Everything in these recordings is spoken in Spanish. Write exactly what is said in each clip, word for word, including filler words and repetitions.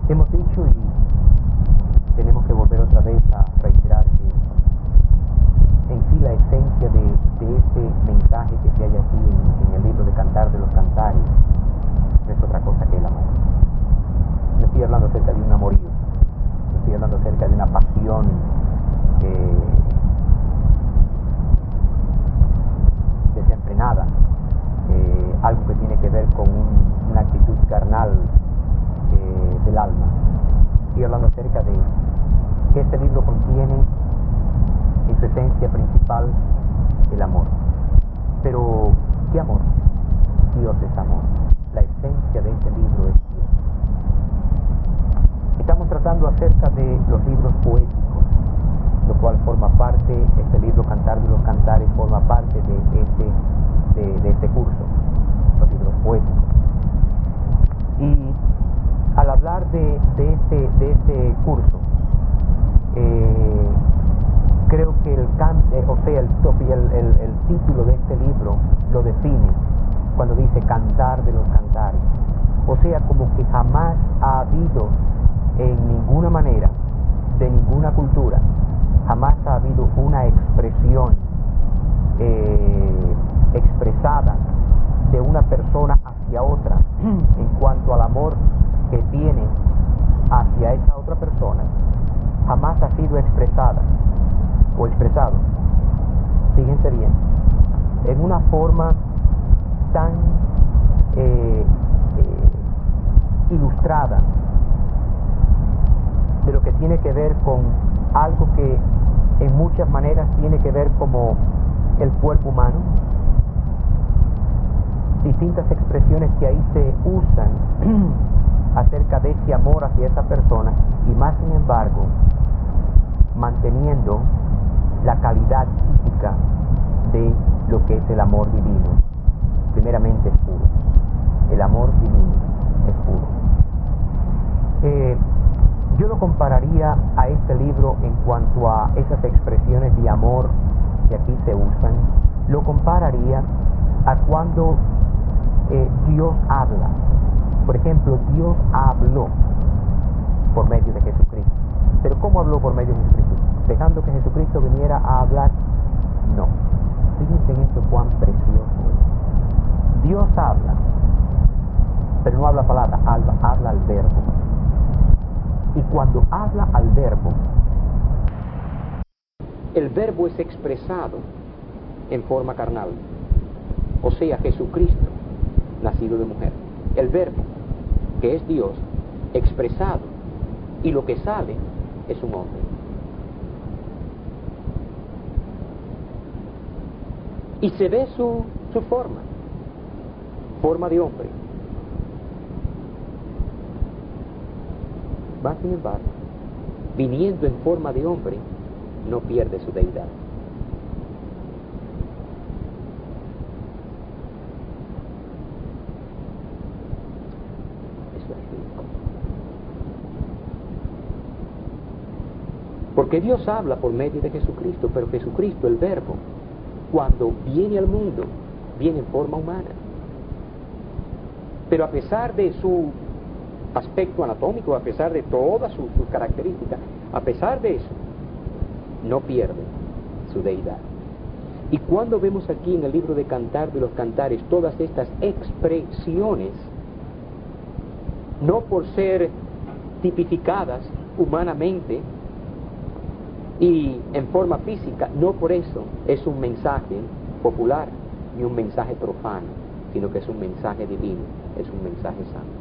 Hemos dicho y tenemos que volver otra vez a reiterar que en sí la esencia de, de este mensaje que se halla aquí en, en el libro de Cantar de los Cantares no es otra cosa que el amor. No estoy hablando acerca de un amorío, no estoy hablando acerca de una pasión eh, desenfrenada, eh, algo que tiene que ver con un, una actitud carnal eh, del alma. Estoy hablando acerca de que este libro contiene en su esencia principal el amor. Pero, ¿qué amor? Dios es amor. La esencia de este libro es Dios. Estamos tratando acerca de los libros poéticos, lo cual forma parte, este libro Cantar de los Cantares forma parte de este, de, de este curso, los libros poéticos. Y al hablar de, de, este, de este curso, eh, creo que el can, eh, o sea, el, el, el, el título de este libro lo define cuando dice Cantar de los Cantares. O sea, como que jamás ha habido en ninguna manera, de ninguna cultura, jamás ha habido una expresión eh, expresada de una persona hacia otra en cuanto al amor que tiene hacia esa otra persona, jamás ha sido expresada o expresado, fíjense bien, en una forma tan eh, eh, ilustrada de lo que tiene que ver con algo que en muchas maneras tiene que ver como el cuerpo humano, distintas expresiones que ahí se usan acerca de ese amor hacia esa persona, y más sin embargo manteniendo la calidad típica de lo que es el amor divino. Primeramente es puro, el amor divino es puro. Eh, yo lo compararía a este libro en cuanto a esas expresiones de amor que aquí se usan, lo compararía a cuando eh, Dios habla. Por ejemplo, Dios habló por medio de Jesucristo. ¿Pero cómo habló por medio de Jesucristo? ¿Dejando que Jesucristo viniera a hablar? No. Fíjense en esto cuán precioso es. Dios habla, pero no habla palabra, habla, habla al verbo. Y cuando habla al verbo, el verbo es expresado en forma carnal. O sea, Jesucristo, nacido de mujer. El verbo, que es Dios, expresado, y lo que sale es un hombre. Y se ve su, su forma, forma de hombre. Más sin embargo, viniendo en forma de hombre, no pierde su deidad. Eso es rico. Porque Dios habla por medio de Jesucristo, pero Jesucristo, el verbo, cuando viene al mundo, viene en forma humana. Pero a pesar de su aspecto anatómico, a pesar de todas sus, sus características, a pesar de eso, no pierde su deidad. Y cuando vemos aquí en el libro de Cantar de los Cantares todas estas expresiones, no por ser tipificadas humanamente y en forma física, no por eso es un mensaje popular ni un mensaje profano, sino que es un mensaje divino, es un mensaje santo.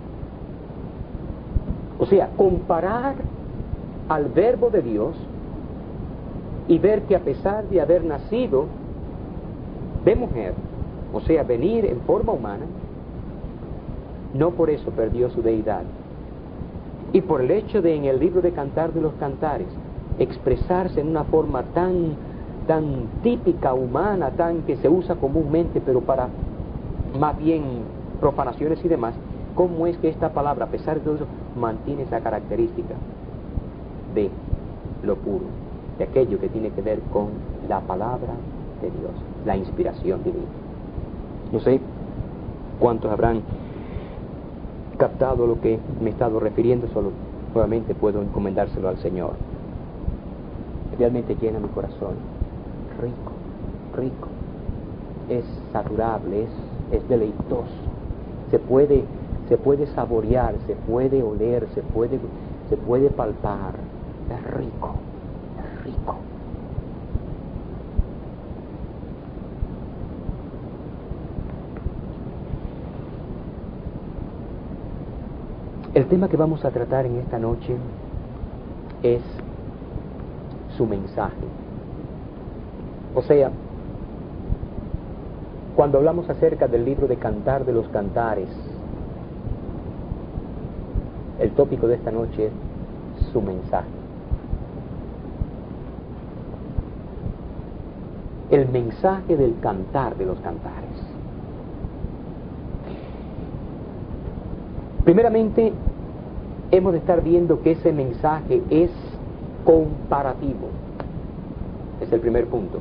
O sea, comparar al verbo de Dios y ver que a pesar de haber nacido de mujer, o sea, venir en forma humana, no por eso perdió su deidad. Y por el hecho de en el libro de Cantar de los Cantares expresarse en una forma tan, tan típica, humana, tan que se usa comúnmente, pero para más bien profanaciones y demás, ¿cómo es que esta palabra, a pesar de todo eso, mantiene esa característica de lo puro, de aquello que tiene que ver con la palabra de Dios, la inspiración divina? No sé cuántos habrán captado lo que me he estado refiriendo, solo nuevamente puedo encomendárselo al Señor. Realmente llena mi corazón. Rico, rico. Es saturable, es, es deleitoso. Se puede, se puede saborear, se puede oler, se puede, se puede palpar. Es rico, es rico. El tema que vamos a tratar en esta noche es su mensaje. O sea, cuando hablamos acerca del libro de Cantar de los Cantares, el tópico de esta noche es su mensaje. El mensaje del Cantar de los Cantares. Primeramente, hemos de estar viendo que ese mensaje es comparativo. Es el primer punto.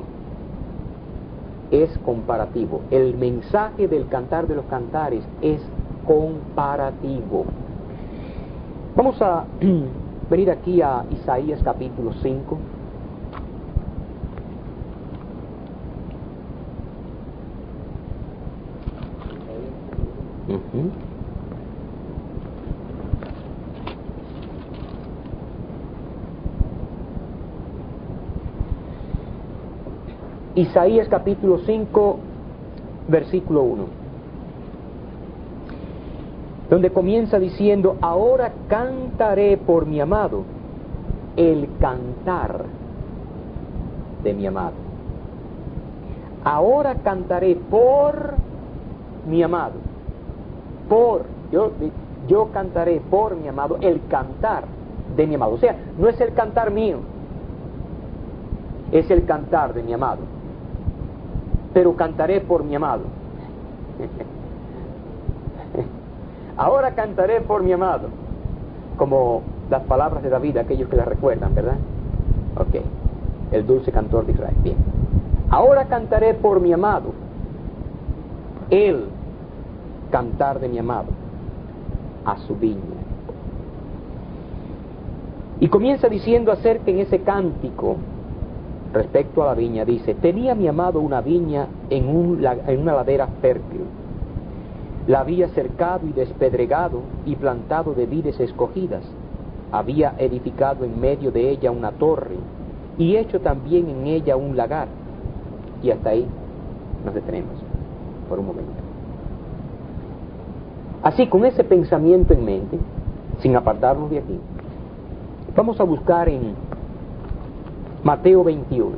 Es comparativo. El mensaje del Cantar de los Cantares es comparativo. Vamos a venir aquí a Isaías capítulo cinco. Uh-huh. Isaías capítulo cinco, versículo uno, donde comienza diciendo: ahora cantaré por mi amado el cantar de mi amado. Ahora cantaré por mi amado. Por, yo, yo cantaré por mi amado el cantar de mi amado. O sea, no es el cantar mío, es el cantar de mi amado. Pero cantaré por mi amado. Ahora cantaré por mi amado. Como las palabras de David, aquellos que las recuerdan, ¿verdad? Ok. El dulce cantor de Israel. Bien. Ahora cantaré por mi amado. El cantar de mi amado a su viña. Y comienza diciendo acerca en ese cántico respecto a la viña, dice: tenía mi amado una viña en, un, en una ladera fértil. La había cercado y despedregado y plantado de vides escogidas. Había edificado en medio de ella una torre y hecho también en ella un lagar. Y hasta ahí nos detenemos por un momento. Así, con ese pensamiento en mente, sin apartarnos de aquí, vamos a buscar en Mateo veintiuno.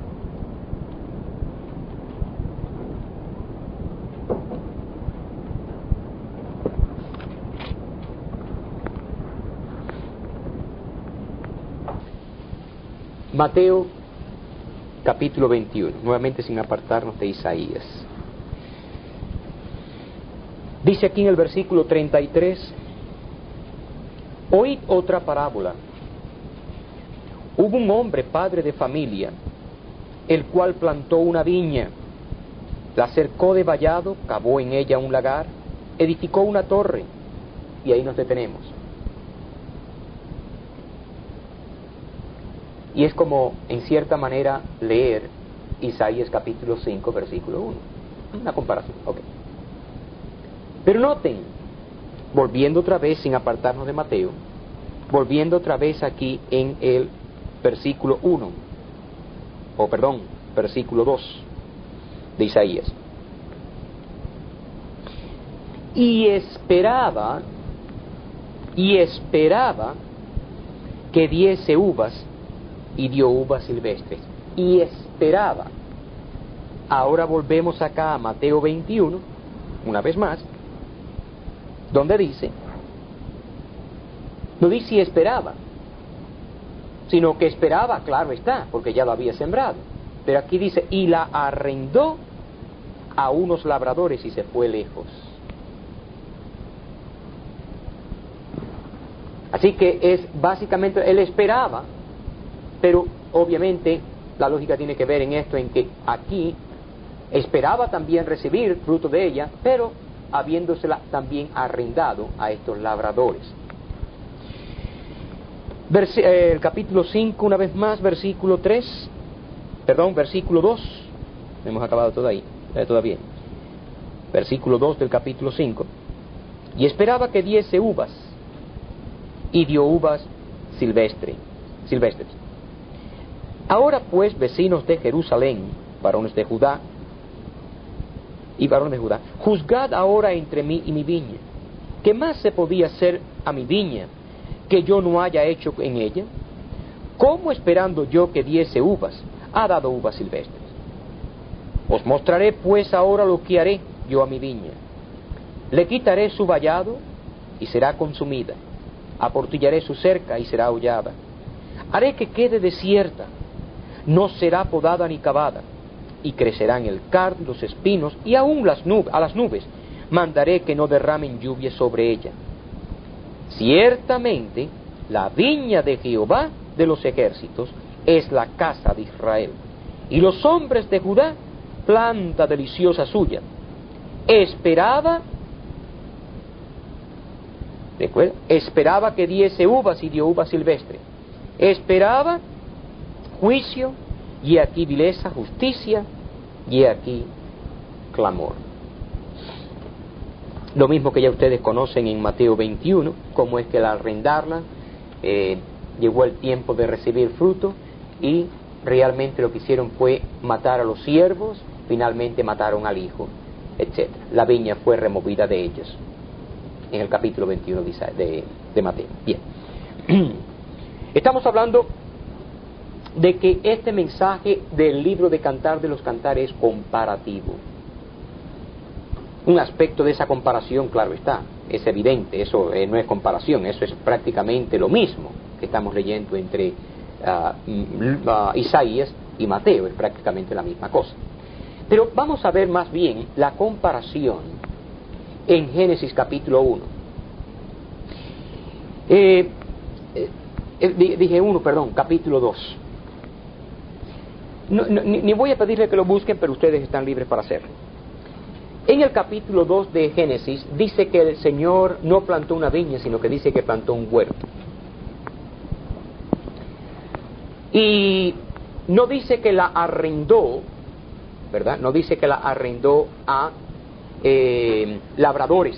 Mateo capítulo veintiuno, nuevamente sin apartarnos de Isaías. Dice aquí en el versículo treinta y tres: oíd otra parábola. Hubo un hombre, padre de familia, el cual plantó una viña, la cercó de vallado, cavó en ella un lagar, edificó una torre, y ahí nos detenemos. Y es como, en cierta manera, leer Isaías capítulo cinco, versículo uno. Una comparación, ok. Pero noten, volviendo otra vez, sin apartarnos de Mateo, volviendo otra vez aquí en el versículo uno, o perdón, versículo dos de Isaías. Y esperaba, y esperaba que diese uvas, y dio uvas silvestres. Y esperaba. Ahora volvemos acá a Mateo veintiuno, una vez más, donde dice, no dice si esperaba, sino que esperaba, claro está, porque ya lo había sembrado. Pero aquí dice, y la arrendó a unos labradores y se fue lejos. Así que es básicamente, él esperaba, pero obviamente la lógica tiene que ver en esto, en que aquí esperaba también recibir fruto de ella, pero habiéndosela también arrendado a estos labradores. Versi eh, el capítulo cinco, una vez más, versículo tres, perdón, versículo dos, hemos acabado todo ahí, eh, todavía. Versículo dos del capítulo cinco. Y esperaba que diese uvas, y dio uvas silvestre, silvestres. Ahora pues, vecinos de Jerusalén, varones de Judá, y varones de Judá, juzgad ahora entre mí y mi viña. ¿Qué más se podía hacer a mi viña que yo no haya hecho en ella? ¿Cómo, esperando yo que diese uvas, ha dado uvas silvestres? Os mostraré pues ahora lo que haré yo a mi viña. Le quitaré su vallado y será consumida. Aportillaré su cerca y será hollada. Haré que quede desierta, no será podada ni cavada, y crecerán el cardo, los espinos y aún las nubes, a las nubes mandaré que no derramen lluvia sobre ella. Ciertamente la viña de Jehová de los ejércitos es la casa de Israel, y los hombres de Judá planta deliciosa suya. Esperaba, recuerda, esperaba que diese uvas y dio uvas silvestre. Esperaba juicio, y aquí vileza, justicia, y aquí clamor. Lo mismo que ya ustedes conocen en Mateo veintiuno, cómo es que al arrendarla eh, llegó el tiempo de recibir fruto, y realmente lo que hicieron fue matar a los siervos, finalmente mataron al hijo, etcétera. La viña fue removida de ellos, en el capítulo veintiuno de, de Mateo. Bien, estamos hablando de que este mensaje del libro de Cantar de los Cantares es comparativo. Un aspecto de esa comparación, claro está, es evidente, eso eh, no es comparación, eso es prácticamente lo mismo que estamos leyendo entre uh, uh, Isaías y Mateo, es prácticamente la misma cosa. Pero vamos a ver más bien la comparación en Génesis capítulo uno. Eh, eh, dije uno, perdón, capítulo dos. No, no, ni, ni voy a pedirle que lo busquen, pero ustedes están libres para hacerlo. En el capítulo dos de Génesis dice que el Señor no plantó una viña, sino que dice que plantó un huerto. Y no dice que la arrendó, ¿verdad? No dice que la arrendó a eh, labradores.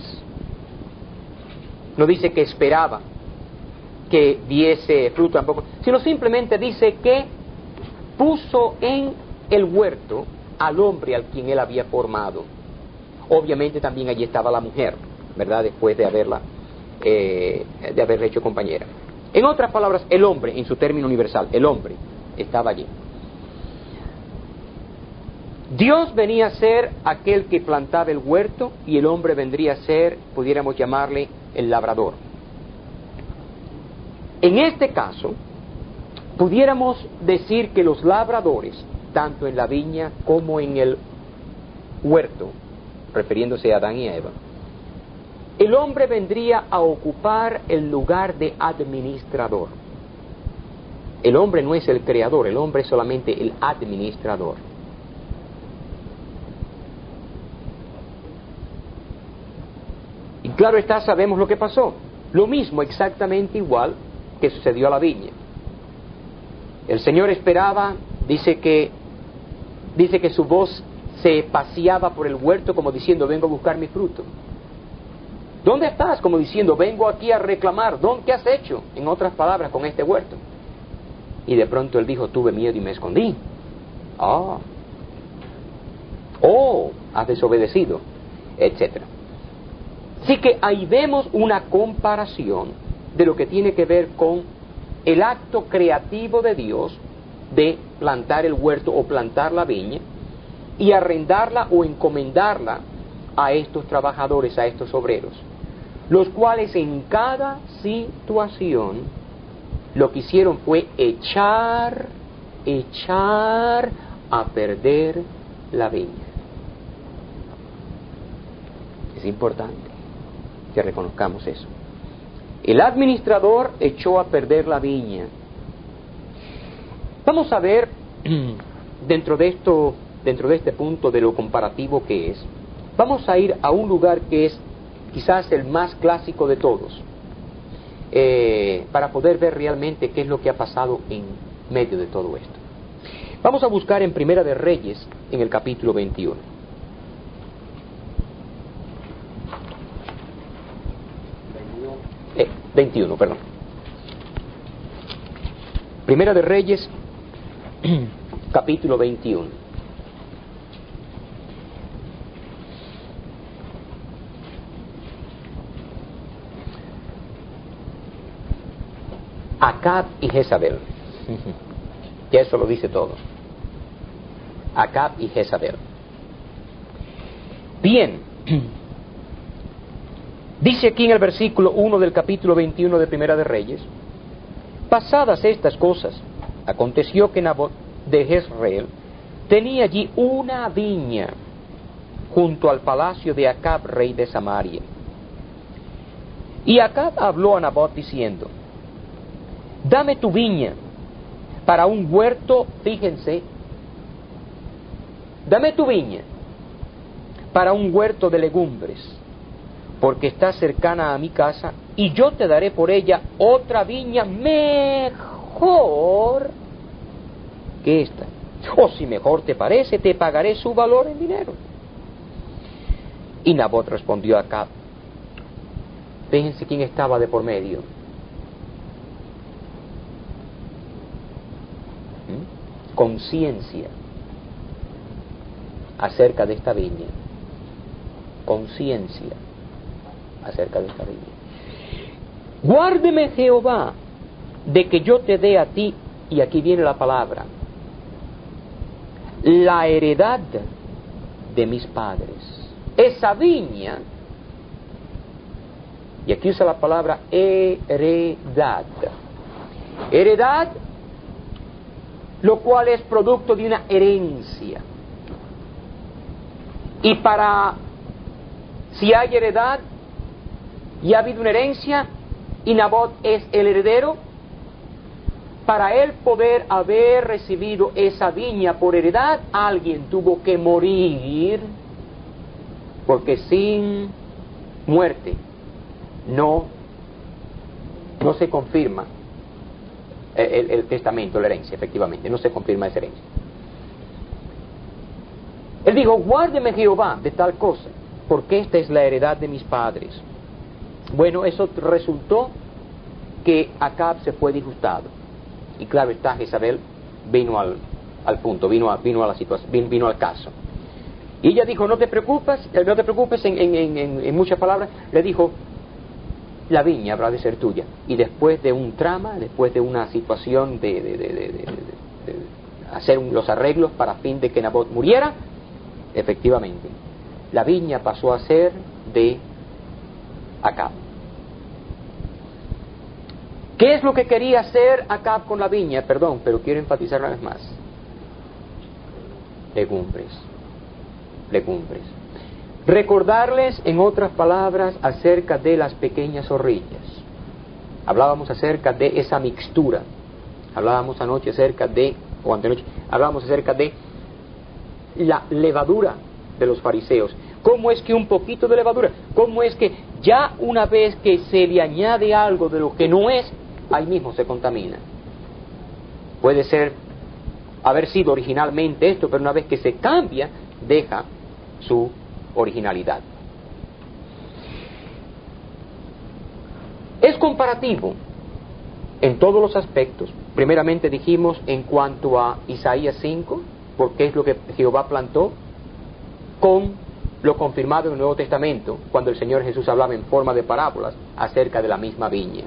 No dice que esperaba que diese fruto tampoco, sino simplemente dice que puso en el huerto al hombre al quien él había formado. Obviamente también allí estaba la mujer, ¿verdad? Después de haberla, eh, de haberla hecho compañera. En otras palabras, el hombre, en su término universal, el hombre estaba allí. Dios venía a ser aquel que plantaba el huerto, y el hombre vendría a ser, pudiéramos llamarle, el labrador. En este caso, pudiéramos decir que los labradores, tanto en la viña como en el huerto, refiriéndose a Adán y Eva, el hombre vendría a ocupar el lugar de administrador. El hombre no es el creador, el hombre es solamente el administrador. Y claro está, sabemos lo que pasó. Lo mismo, exactamente igual que sucedió a la viña. El Señor esperaba, dice que, dice que su voz se paseaba por el huerto como diciendo, vengo a buscar mi fruto. ¿Dónde estás? Como diciendo, vengo aquí a reclamar. ¿Dónde, qué has hecho? En otras palabras, con este huerto. Y de pronto él dijo, tuve miedo y me escondí. Ah. Oh, has desobedecido, etcétera. Así que ahí vemos una comparación de lo que tiene que ver con el acto creativo de Dios de plantar el huerto o plantar la viña y arrendarla o encomendarla a estos trabajadores, a estos obreros, los cuales en cada situación lo que hicieron fue echar, echar a perder la viña. Es importante que reconozcamos eso. El administrador echó a perder la viña. Vamos a ver dentro de esto, dentro de este punto de lo comparativo que es, Vamos a ir a un lugar que es quizás el más clásico de todos, eh, para poder ver realmente qué es lo que ha pasado en medio de todo esto. Vamos a buscar en Primera de Reyes, en el capítulo veintiuno. Eh, veintiuno, perdón. Primera de Reyes, capítulo veintiuno. Acab y Jezabel. Ya eso lo dice todo. Acab y Jezabel. Bien. Dice aquí en el versículo uno del capítulo veintiuno de Primera de Reyes: pasadas estas cosas, aconteció que Nabot de Jezreel tenía allí una viña junto al palacio de Acab, rey de Samaria. Y Acab habló a Nabot diciendo: dame tu viña para un huerto, fíjense, dame tu viña para un huerto de legumbres, porque está cercana a mi casa, y yo te daré por ella otra viña mejor que esta. O si mejor te parece, te pagaré su valor en dinero. Y Nabot respondió a Acab. Fíjense quién estaba de por medio. ¿Mm? Conciencia acerca de esta viña. Conciencia acerca de esta viña. Guárdeme Jehová de que yo te dé a ti, y aquí viene la palabra, la heredad de mis padres. Esa viña, y aquí usa la palabra heredad. Heredad, lo cual es producto de una herencia. Y para, si hay heredad, y ha habido una herencia, y Nabot es el heredero, para él poder haber recibido esa viña por heredad, alguien tuvo que morir, porque sin muerte no, no se confirma el, el, el testamento, la herencia, efectivamente, no se confirma esa herencia. Él dijo: guárdeme Jehová de tal cosa, porque esta es la heredad de mis padres. Bueno, eso resultó que Acab se fue disgustado. Y claro está, Jezabel vino al, al punto, vino a, vino a la situación, vino, vino al caso. Y ella dijo: no te preocupes, no te preocupes, en, en, en, en muchas palabras, le dijo: la viña habrá de ser tuya. Y después de un trama, después de una situación de, de, de, de, de, de, de hacer los arreglos para fin de que Nabot muriera, efectivamente, la viña pasó a ser de Acab. ¿Qué es lo que quería hacer Acab con la viña? Perdón, pero quiero enfatizar una vez más. Legumbres. Legumbres. Recordarles, en otras palabras, acerca de las pequeñas zorrillas. Hablábamos acerca de esa mixtura. Hablábamos anoche acerca de, o antenoche, hablábamos acerca de la levadura de los fariseos. ¿Cómo es que un poquito de levadura? ¿Cómo es que ya una vez que se le añade algo de lo que no es, ahí mismo se contamina? Puede ser haber sido originalmente esto, pero una vez que se cambia, deja su originalidad. Es comparativo en todos los aspectos. Primeramente dijimos en cuanto a Isaías cinco, porque es lo que Jehová plantó, con lo confirmado en el Nuevo Testamento, cuando el Señor Jesús hablaba en forma de parábolas acerca de la misma viña.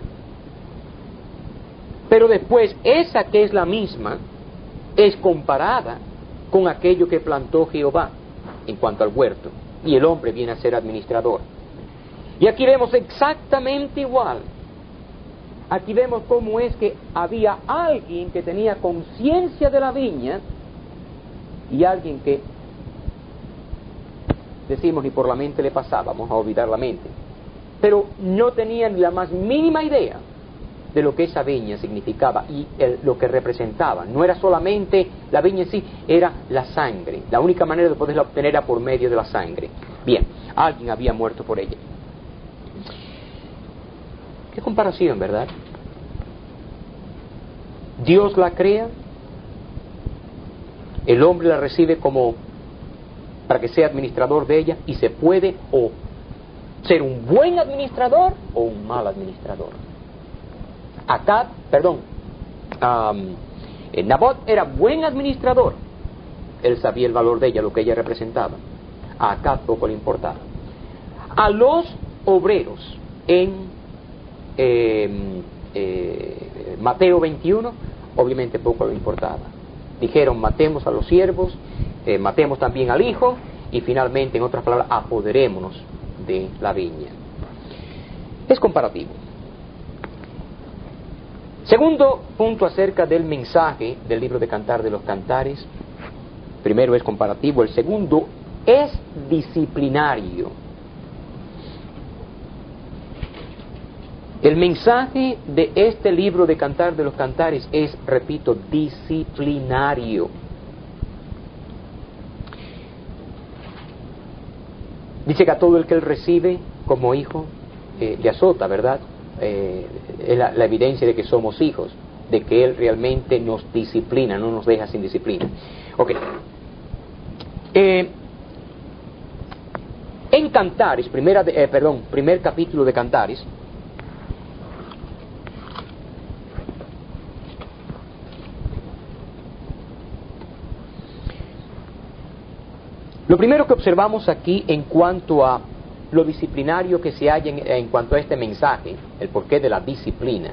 Pero después, esa que es la misma, es comparada con aquello que plantó Jehová en cuanto al huerto, y el hombre viene a ser administrador. Y aquí vemos exactamente igual. Aquí vemos cómo es que había alguien que tenía conciencia de la viña, y alguien que, decimos, ni por la mente le pasaba, vamos a olvidar la mente, pero no tenía ni la más mínima idea de lo que esa viña significaba y el, lo que representaba. No era solamente la viña en sí, era la sangre. La única manera de poderla obtener era por medio de la sangre. Bien, alguien había muerto por ella. Qué comparación, ¿verdad? Dios la crea, el hombre la recibe como para que sea administrador de ella, y se puede o ser un buen administrador o un mal administrador. Acab, perdón, um, Nabot era buen administrador. Él sabía el valor de ella, lo que ella representaba. A Acab poco le importaba. A los obreros en eh, eh, Mateo veintiuno, obviamente poco le importaba. Dijeron, matemos a los siervos, eh, matemos también al hijo, y finalmente, en otras palabras, apoderémonos de la viña. Es comparativo. Segundo punto acerca del mensaje del libro de Cantar de los Cantares. Primero es comparativo, el segundo es disciplinario. El mensaje de este libro de Cantar de los Cantares es, repito, disciplinario. Dice que a todo el que él recibe como hijo, eh, le azota, ¿verdad? Eh, es la, la evidencia de que somos hijos, de que él realmente nos disciplina, no nos deja sin disciplina. Ok. Eh, en Cantares, primera de, eh, perdón, primer capítulo de Cantares, lo primero que observamos aquí en cuanto a lo disciplinario que se halla en, en cuanto a este mensaje, el porqué de la disciplina,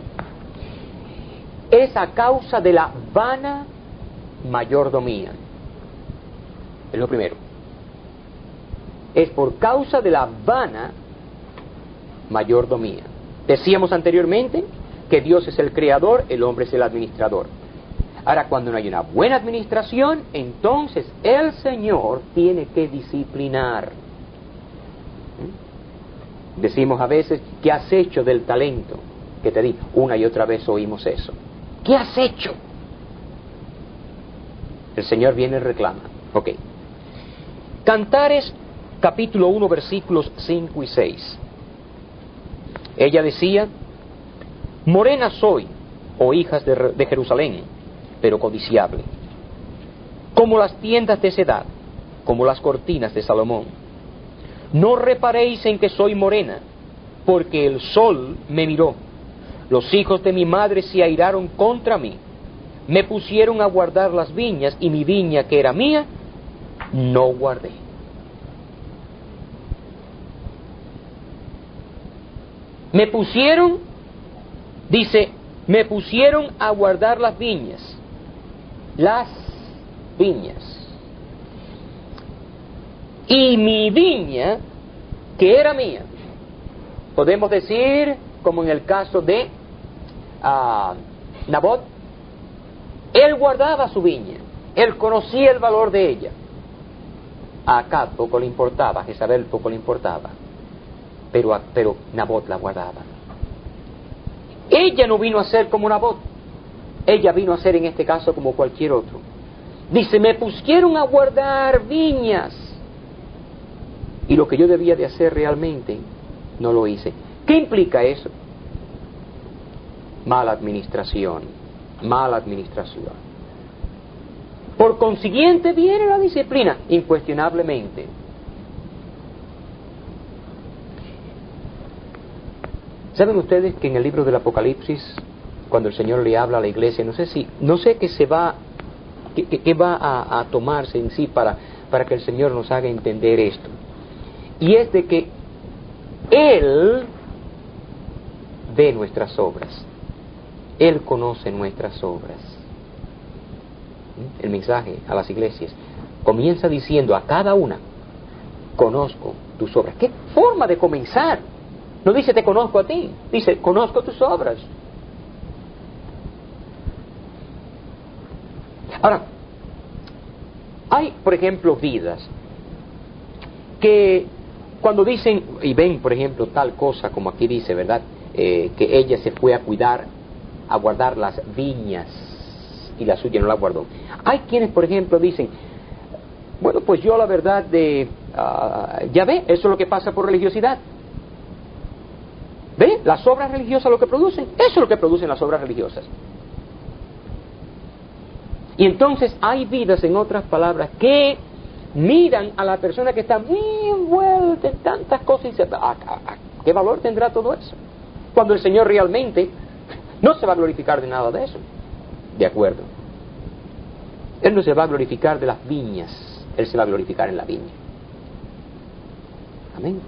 es a causa de la vana mayordomía. Es lo primero. Es por causa de la vana mayordomía. Decíamos anteriormente que Dios es el creador, el hombre es el administrador. Ahora, cuando no hay una buena administración, entonces el Señor tiene que disciplinar. ¿Mm? Decimos a veces, ¿qué has hecho del talento que te di? Una y otra vez oímos eso. ¿Qué has hecho? El Señor viene y reclama. Ok. Cantares, capítulo uno, versículos cinco y seis. Ella decía, morena soy, oh hijas de, de Jerusalén, pero codiciable, como las tiendas de Sedad, como las cortinas de Salomón. No reparéis en que soy morena, porque el sol me miró. Los hijos de mi madre se airaron contra mí. Me pusieron a guardar las viñas, y mi viña, que era mía, no guardé. Me pusieron, dice, me pusieron a guardar las viñas. Las viñas. Y mi viña, que era mía, podemos decir, como en el caso de uh, Nabot, él guardaba su viña, él conocía el valor de ella. A Acab poco le importaba, a Jezabel poco le importaba, pero, a, pero Nabot la guardaba. Ella no vino a ser como Nabot, ella vino a ser en este caso como cualquier otro. Dice, me pusieron a guardar viñas, y lo que yo debía de hacer realmente no lo hice. ¿Qué implica eso? Mala administración, mala administración. Por consiguiente viene la disciplina, incuestionablemente. ¿Saben ustedes que en el libro del Apocalipsis, cuando el Señor le habla a la iglesia, no sé si, no sé qué se va, qué, qué, qué va a, a tomarse en sí para, para que el Señor nos haga entender esto? Y es de que Él ve nuestras obras, Él conoce nuestras obras. El mensaje a las iglesias comienza diciendo a cada una, conozco tus obras. ¿Qué forma de comenzar? No dice te conozco a ti, dice conozco tus obras. Ahora, hay, por ejemplo, vidas que cuando dicen y ven, por ejemplo, tal cosa como aquí dice, ¿verdad? Eh, que ella se fue a cuidar, a guardar las viñas y la suya no la guardó. Hay quienes, por ejemplo, dicen, bueno, pues yo la verdad de, uh, ya ve, eso es lo que pasa por religiosidad. ¿Ve? Las obras religiosas lo que producen, eso es lo que producen las obras religiosas. Y entonces hay vidas, en otras palabras, que miran a la persona que está muy envuelta en tantas cosas y dicen, ¿a, a, a qué valor tendrá todo eso? Cuando el Señor realmente no se va a glorificar de nada de eso. De acuerdo. Él no se va a glorificar de las viñas, Él se va a glorificar en la viña. Amén.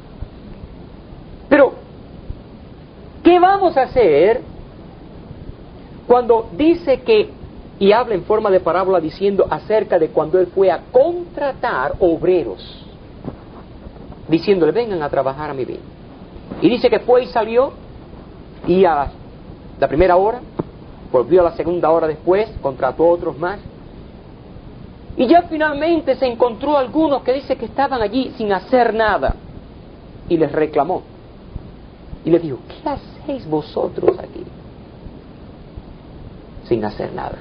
Pero, ¿qué vamos a hacer cuando dice que, y habla en forma de parábola diciendo acerca de cuando Él fue a contratar obreros, diciéndole, vengan a trabajar a mi viña? Y dice que fue y salió, y a la, la primera hora, volvió a la segunda hora después, contrató a otros más, y ya finalmente se encontró algunos que dice que estaban allí sin hacer nada, y les reclamó, y les dijo, ¿qué hacéis vosotros aquí? Sin hacer nada.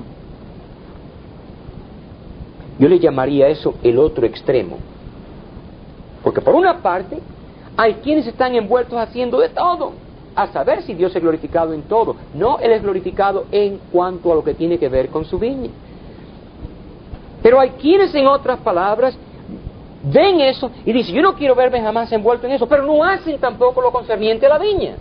Yo le llamaría eso el otro extremo, porque por una parte hay quienes están envueltos haciendo de todo, a saber si Dios es glorificado en todo. No, Él es glorificado en cuanto a lo que tiene que ver con su viña. Pero hay quienes, en otras palabras, ven eso y dicen, yo no quiero verme jamás envuelto en eso, pero no hacen tampoco lo concerniente a la viña.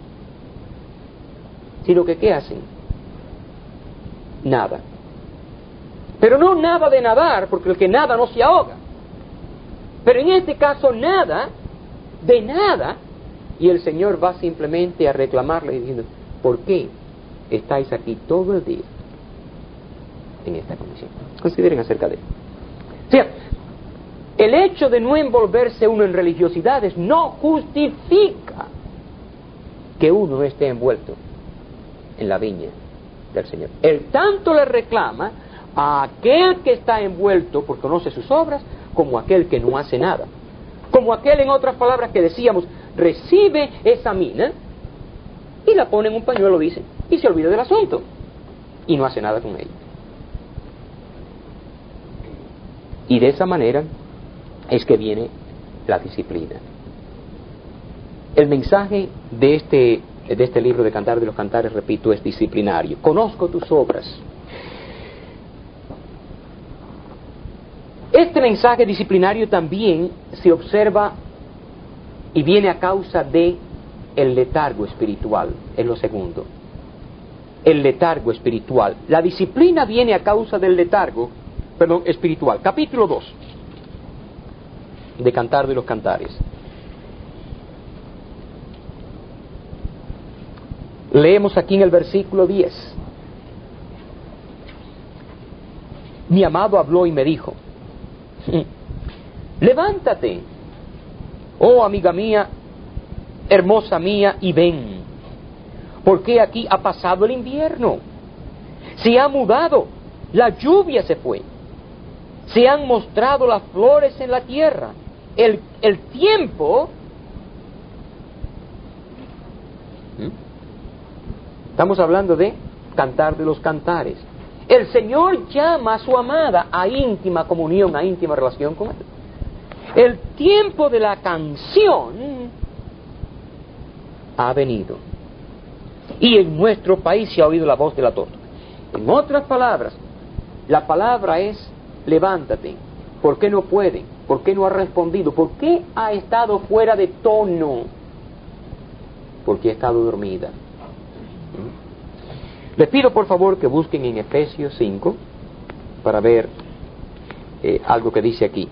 Sino que, ¿qué hacen? Nada. Pero no nada de nadar, porque el que nada no se ahoga. Pero en este caso, nada, de nada, y el Señor va simplemente a reclamarle diciendo, ¿por qué estáis aquí todo el día en esta condición? Consideren acerca de él. O sea, el hecho de no envolverse uno en religiosidades no justifica que uno esté envuelto en la viña del Señor. Él tanto le reclama a aquel que está envuelto porque conoce sus obras, como a aquel que no hace nada. Como aquel, en otras palabras, que decíamos, recibe esa mina y la pone en un pañuelo, dice, y se olvida del asunto y no hace nada con ella. Y de esa manera es que viene la disciplina. El mensaje de este, de este libro de Cantar de los Cantares, repito, es disciplinario. Conozco tus obras. Este mensaje disciplinario también se observa y viene a causa de el letargo espiritual, es lo segundo. El letargo espiritual. La disciplina viene a causa del letargo, perdón, espiritual. Capítulo dos de Cantar de los Cantares. Leemos aquí en el versículo diez. Mi amado habló y me dijo, levántate, oh amiga mía, hermosa mía, y ven, porque aquí ha pasado el invierno, se ha mudado, la lluvia se fue, se han mostrado las flores en la tierra, el, el tiempo, ¿Mm? Estamos hablando de Cantar de los Cantares. El Señor llama a su amada a íntima comunión, a íntima relación con Él. El tiempo de la canción ha venido. Y en nuestro país se ha oído la voz de la torta. En otras palabras, la palabra es levántate. ¿Por qué no puede? ¿Por qué no ha respondido? ¿Por qué ha estado fuera de tono? Porque ha estado dormida. Les pido por favor que busquen en Efesios cinco para ver eh, algo que dice aquí.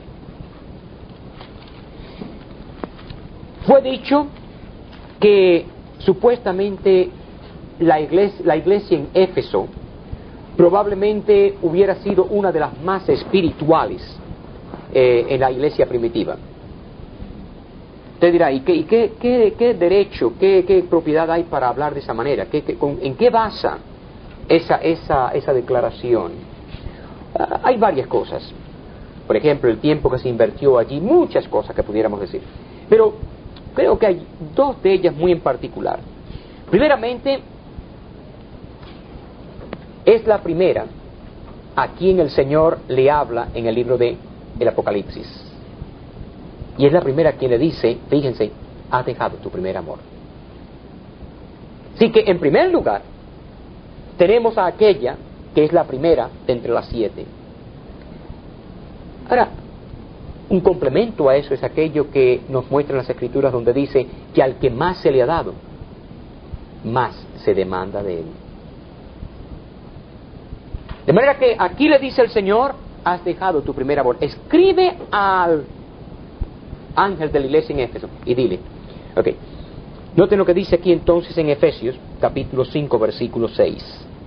Fue dicho que supuestamente la iglesia, la iglesia en Éfeso probablemente hubiera sido una de las más espirituales eh, en la iglesia primitiva. Usted dirá, ¿y qué, y qué, qué, qué derecho, qué, qué propiedad hay para hablar de esa manera? ¿Qué, qué, con, ¿En qué basa esa, esa, esa declaración? Uh, hay varias cosas. Por ejemplo, el tiempo que se invirtió allí, muchas cosas que pudiéramos decir. Pero creo que hay dos de ellas muy en particular. Primeramente, es la primera a quien el Señor le habla en el libro de el Apocalipsis. Y es la primera quien le dice, fíjense, has dejado tu primer amor. Así que en primer lugar, tenemos a aquella que es la primera de entre las siete. Ahora, un complemento a eso es aquello que nos muestran las Escrituras, donde dice que al que más se le ha dado, más se demanda de él. De manera que aquí le dice el Señor, has dejado tu primer amor. Escribe al ángel de la iglesia en Éfeso y dile, ok, noten lo que dice aquí entonces en Efesios, capítulo cinco, versículo seis.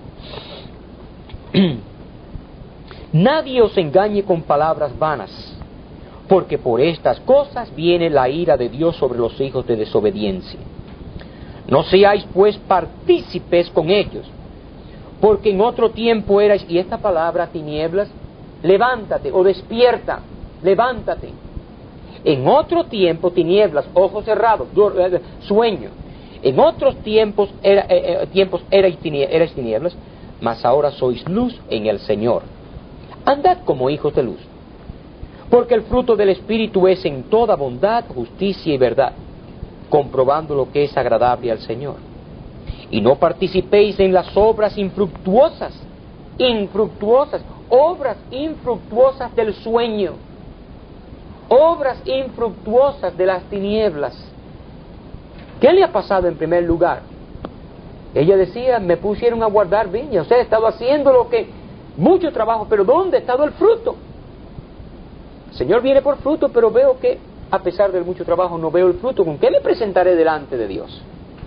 Nadie os engañe con palabras vanas, porque por estas cosas viene la ira de Dios sobre los hijos de desobediencia. No seáis pues partícipes con ellos, porque en otro tiempo erais, y esta palabra tinieblas, levántate o despierta, levántate. En otro tiempo tinieblas, ojos cerrados, sueño. En otros tiempos, era, eh, eh, tiempos erais, tinieblas, erais tinieblas, mas ahora sois luz en el Señor. Andad como hijos de luz, porque el fruto del Espíritu es en toda bondad, justicia y verdad, comprobando lo que es agradable al Señor. Y no participéis en las obras infructuosas, infructuosas, obras infructuosas del sueño, obras infructuosas de las tinieblas. ¿Qué le ha pasado en primer lugar? Ella decía, me pusieron a guardar viña, o sea, he estado haciendo lo que, mucho trabajo, pero ¿dónde ha estado el fruto? El Señor viene por fruto, pero veo que, a pesar del mucho trabajo, no veo el fruto. ¿Con qué me presentaré delante de Dios?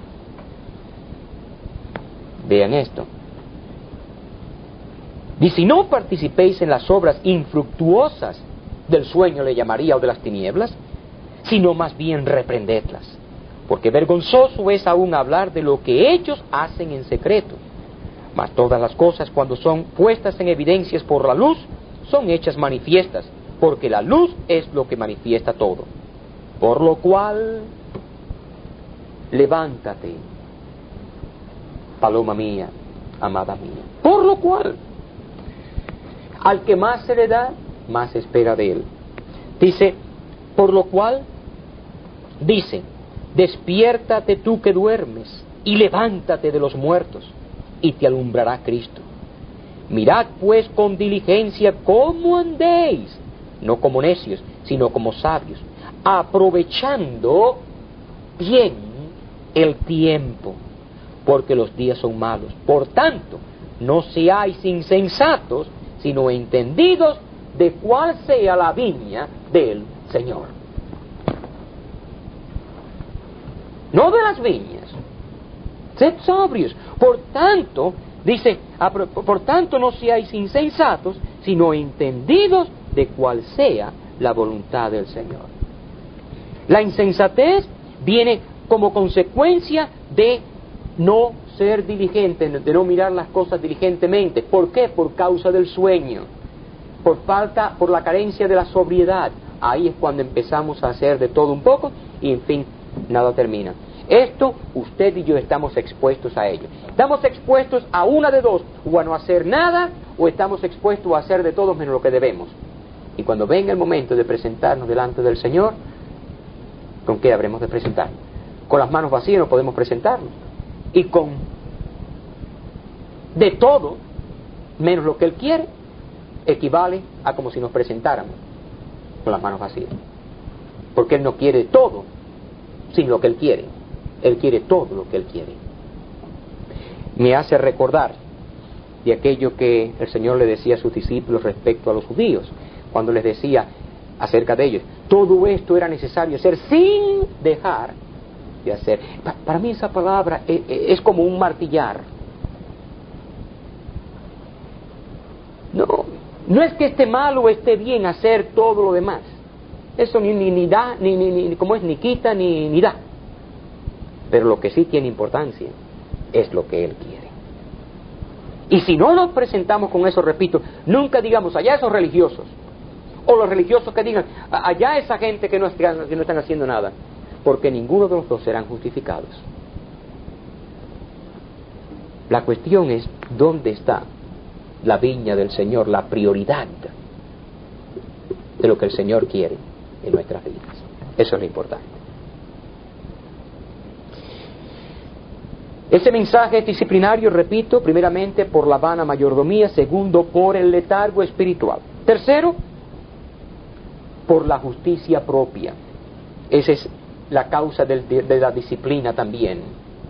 Vean esto. Dice, no participéis en las obras infructuosas del sueño, le llamaría, o de las tinieblas, sino más bien reprendedlas. Porque vergonzoso es aún hablar de lo que ellos hacen en secreto. Mas todas las cosas, cuando son puestas en evidencias por la luz, son hechas manifiestas, porque la luz es lo que manifiesta todo. Por lo cual, levántate, paloma mía, amada mía. Por lo cual, al que más se le da, más se espera de él. Dice, por lo cual, dice, despiértate tú que duermes, y levántate de los muertos, y te alumbrará Cristo. Mirad pues con diligencia cómo andéis, no como necios, sino como sabios, aprovechando bien el tiempo, porque los días son malos. Por tanto, no seáis insensatos, sino entendidos de cuál sea la viña del Señor. No de las viñas. Sed sobrios. Por tanto, dice, por tanto no seáis insensatos, sino entendidos de cuál sea la voluntad del Señor. La insensatez viene como consecuencia de no ser diligente, de no mirar las cosas diligentemente. ¿Por qué? Por causa del sueño, por falta, por la carencia de la sobriedad. Ahí es cuando empezamos a hacer de todo un poco y en fin, nada termina. Esto, usted y yo estamos expuestos a ello. Estamos expuestos a una de dos, o a no hacer nada, o estamos expuestos a hacer de todo menos lo que debemos. Y cuando venga el momento de presentarnos delante del Señor, ¿con qué habremos de presentarnos? Con las manos vacías no podemos presentarnos. Y con de todo, menos lo que Él quiere, equivale a como si nos presentáramos con las manos vacías. Porque Él no quiere todo sin lo que Él quiere. Él quiere todo lo que Él quiere. Me hace recordar de aquello que el Señor le decía a sus discípulos respecto a los judíos, cuando les decía acerca de ellos, todo esto era necesario hacer sin dejar de hacer. Para mí esa palabra es, es como un martillar. No, no es que esté mal o esté bien hacer todo lo demás. Eso ni, ni, ni da, ni, ni, ni, como es, ni quita, ni, ni da. Pero lo que sí tiene importancia es lo que Él quiere. Y si no nos presentamos con eso, repito, nunca digamos allá esos religiosos, o los religiosos que digan allá esa gente que no, que no están haciendo nada, porque ninguno de los dos serán justificados. La cuestión es dónde está la viña del Señor, la prioridad de lo que el Señor quiere en nuestras vidas. Eso es lo importante. Ese mensaje es disciplinario, repito, primeramente por la vana mayordomía, segundo por el letargo espiritual, tercero por la justicia propia. Esa es la causa de, de, de la disciplina también.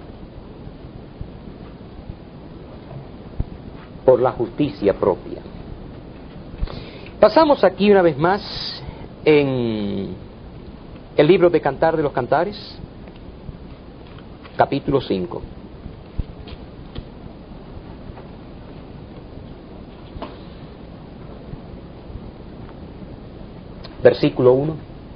Por la justicia propia. Pasamos aquí una vez más en el libro de Cantar de los Cantares, capítulo cinco. Versículo uno.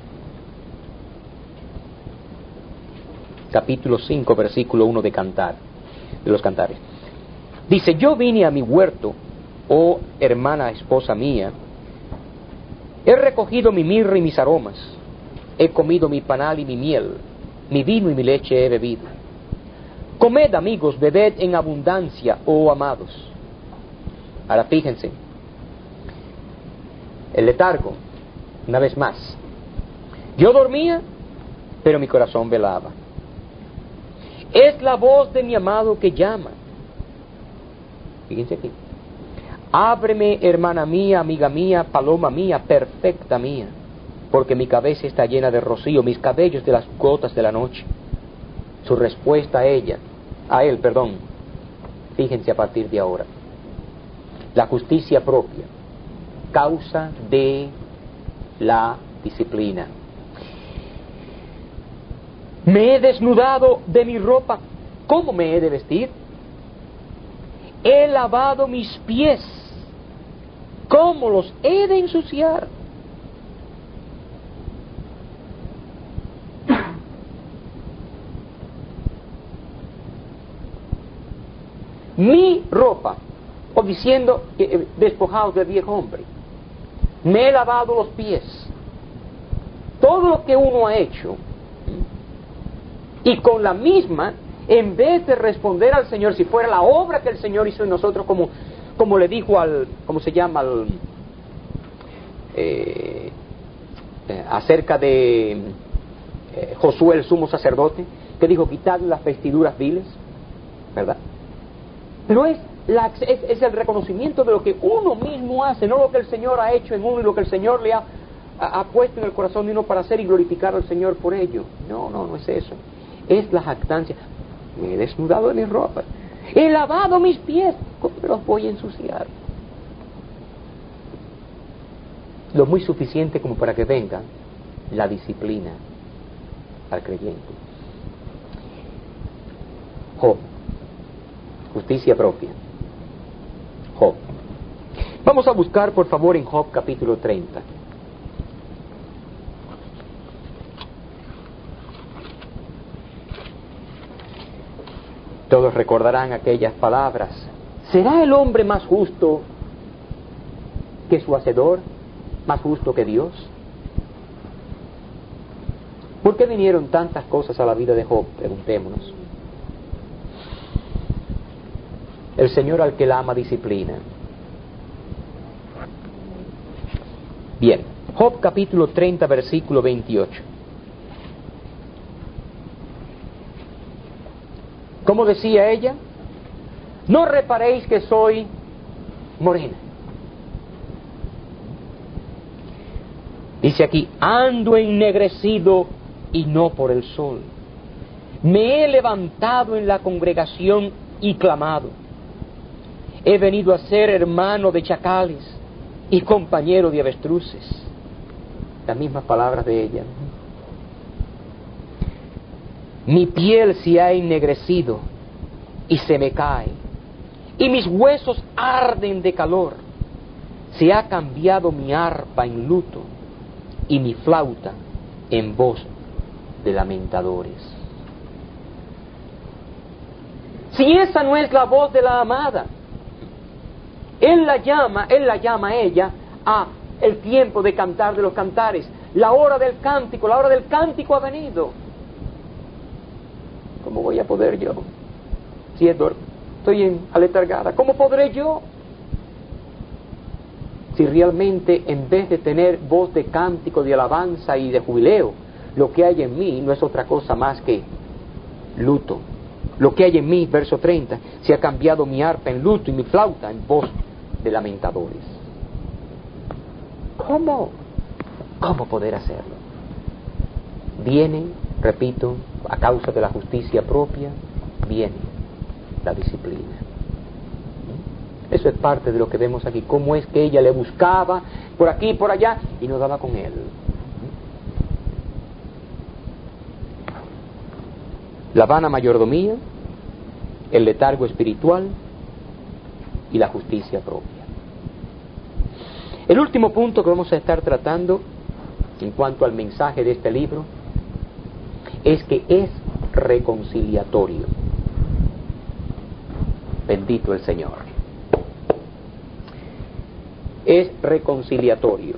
Capítulo cinco, versículo uno de Cantar, de los Cantares. Dice: yo vine a mi huerto, oh hermana esposa mía, he recogido mi mirra y mis aromas, he comido mi panal y mi miel, mi vino y mi leche he bebido. Comed, amigos, bebed en abundancia, oh amados. Ahora fíjense, el letargo, una vez más. Yo dormía, pero mi corazón velaba. Es la voz de mi amado que llama. Fíjense aquí. Ábreme, hermana mía, amiga mía, paloma mía, perfecta mía, porque mi cabeza está llena de rocío, mis cabellos de las gotas de la noche. Su respuesta a ella, a él, perdón. Fíjense a partir de ahora. La justicia propia, causa de la disciplina. Me he desnudado de mi ropa, ¿cómo me he de vestir? He lavado mis pies, ¿cómo los he de ensuciar? Mi ropa, o diciendo, eh, despojados del viejo hombre, me he lavado los pies. Todo lo que uno ha hecho, y con la misma, en vez de responder al Señor, si fuera la obra que el Señor hizo en nosotros, como, como le dijo al, ¿cómo se llama? Al, eh, eh, acerca de eh, Josué, el sumo sacerdote, que dijo: quitadle las vestiduras viles, ¿verdad? Pero es, la, es, es el reconocimiento de lo que uno mismo hace, no lo que el Señor ha hecho en uno y lo que el Señor le ha, ha, ha puesto en el corazón de uno para hacer y glorificar al Señor por ello. No, no, no es eso. Es la jactancia. Me he desnudado de mis ropas, he lavado mis pies, ¿cómo los voy a ensuciar? Lo muy suficiente como para que venga la disciplina al creyente. Job, justicia propia. Job. Vamos a buscar, por favor, en Job capítulo treinta. Todos recordarán aquellas palabras. ¿Será el hombre más justo que su hacedor? ¿Más justo que Dios? ¿Por qué vinieron tantas cosas a la vida de Job? Preguntémonos. El Señor al que la ama disciplina. Bien, Job capítulo treinta, versículo veintiocho. ¿Cómo decía ella? No reparéis que soy morena. Dice aquí: ando ennegrecido y no por el sol. Me he levantado en la congregación y clamado. He venido a ser hermano de chacales y compañero de avestruces. Las mismas palabras de ella. Mi piel se ha ennegrecido y se me cae, y mis huesos arden de calor. Se ha cambiado mi arpa en luto y mi flauta en voz de lamentadores. Si esa no es la voz de la amada, Él la llama, Él la llama a ella a el tiempo de cantar de los cantares. La hora del cántico, la hora del cántico ha venido. ¿Cómo voy a poder yo? Si estoy en aletargada, ¿cómo podré yo? Si realmente en vez de tener voz de cántico, de alabanza y de jubileo, lo que hay en mí no es otra cosa más que luto. Lo que hay en mí, verso treinta, se ha cambiado mi arpa en luto y mi flauta en voz de lamentadores. ¿Cómo? ¿Cómo poder hacerlo? Viene, repito, a causa de la justicia propia, viene la disciplina. Eso es parte de lo que vemos aquí. Cómo es que ella le buscaba por aquí y por allá y no daba con él. La vana mayordomía, el letargo espiritual y la justicia propia. El último punto que vamos a estar tratando en cuanto al mensaje de este libro es que es reconciliatorio. Bendito el Señor. Es reconciliatorio.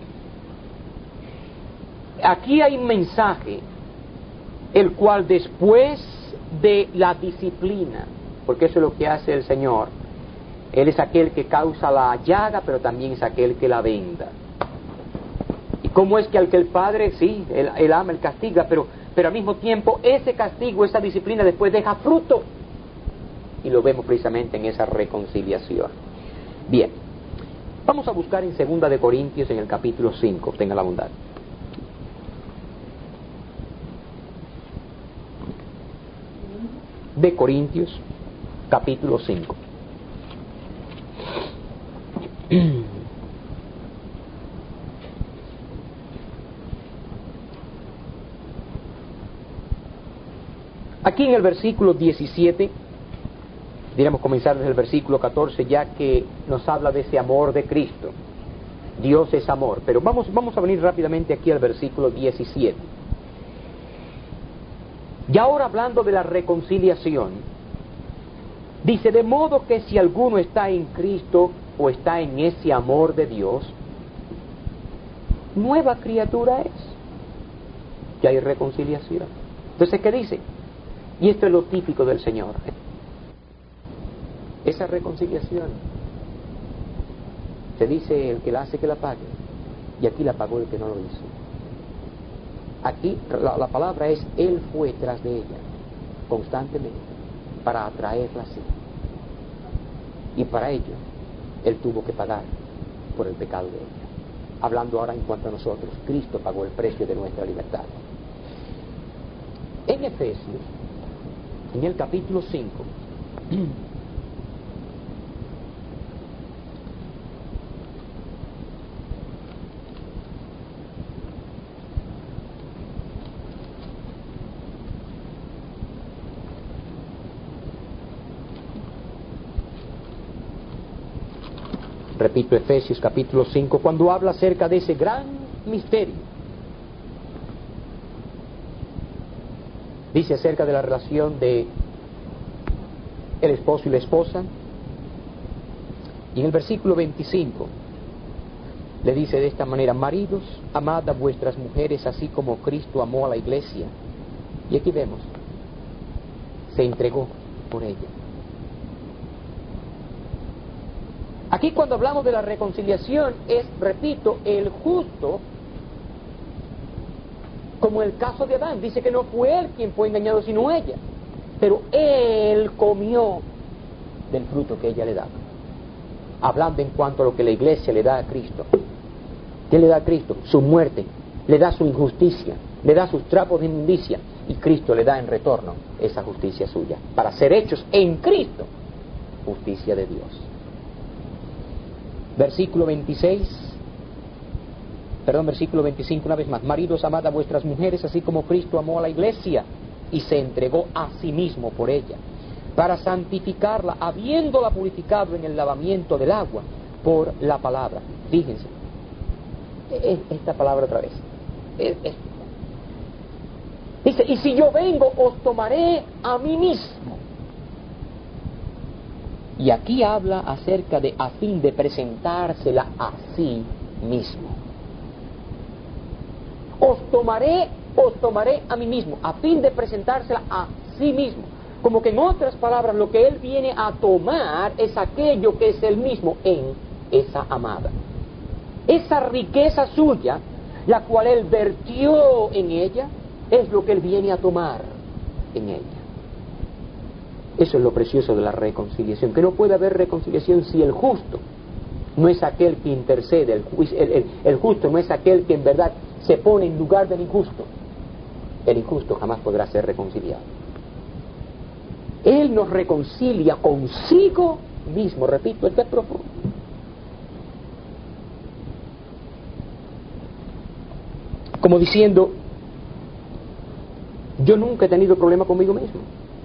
Aquí hay un mensaje el cual después de la disciplina, porque eso es lo que hace el Señor, Él es aquel que causa la llaga, pero también es aquel que la venda. ¿Y cómo es que al que el Padre, sí, Él, él ama, Él castiga, pero, pero al mismo tiempo ese castigo, esa disciplina después deja fruto? Y lo vemos precisamente en esa reconciliación. Bien, vamos a buscar en Segunda de Corintios en el capítulo cinco, tenga la bondad. De Corintios, capítulo cinco. Aquí en el versículo diecisiete, diríamos comenzar desde el versículo catorce, ya que nos habla de ese amor de Cristo. Dios es amor, pero vamos, vamos a venir rápidamente aquí al versículo diecisiete. Y ahora hablando de la reconciliación, dice, de modo que si alguno está en Cristo o está en ese amor de Dios, nueva criatura es. Ya hay reconciliación. Entonces, ¿qué dice? Y esto es lo típico del Señor. Esa reconciliación, se dice el que la hace que la pague, y aquí la pagó el que no lo hizo. Aquí la, la palabra es, Él fue tras de ella constantemente para atraerla así. Y para ello, Él tuvo que pagar por el pecado de ella. Hablando ahora en cuanto a nosotros, Cristo pagó el precio de nuestra libertad. En Efesios, en el capítulo cinco, repito, Efesios capítulo cinco, cuando habla acerca de ese gran misterio, dice acerca de la relación de el esposo y la esposa, y en el versículo veinticinco le dice de esta manera, maridos, amad a vuestras mujeres así como Cristo amó a la iglesia, y aquí vemos, se entregó por ella. Aquí cuando hablamos de la reconciliación es, repito, el justo, como el caso de Adán, dice que no fue él quien fue engañado, sino ella, pero él comió del fruto que ella le daba. Hablando en cuanto a lo que la iglesia le da a Cristo. ¿Qué le da a Cristo? Su muerte, le da su injusticia, le da sus trapos de inmundicia, y Cristo le da en retorno esa justicia suya, para ser hechos en Cristo justicia de Dios. Versículo veintiséis, perdón, versículo veinticinco una vez más. Maridos, amad a vuestras mujeres así como Cristo amó a la iglesia y se entregó a sí mismo por ella, para santificarla, habiéndola purificado en el lavamiento del agua por la palabra. Fíjense, esta palabra otra vez. Dice, y si yo vengo, os tomaré a mí mismo. Y aquí habla acerca de a fin de presentársela a sí mismo. Os tomaré, os tomaré a mí mismo, a fin de presentársela a sí mismo. Como que en otras palabras, lo que Él viene a tomar es aquello que es Él mismo en esa amada. Esa riqueza suya, la cual Él vertió en ella, es lo que Él viene a tomar en ella. Eso es lo precioso de la reconciliación, que no puede haber reconciliación si el justo no es aquel que intercede, el, el, el, el justo no es aquel que en verdad se pone en lugar del injusto. El injusto jamás podrá ser reconciliado. Él nos reconcilia consigo mismo, repito, esto es profundo. Como diciendo, yo nunca he tenido problema conmigo mismo.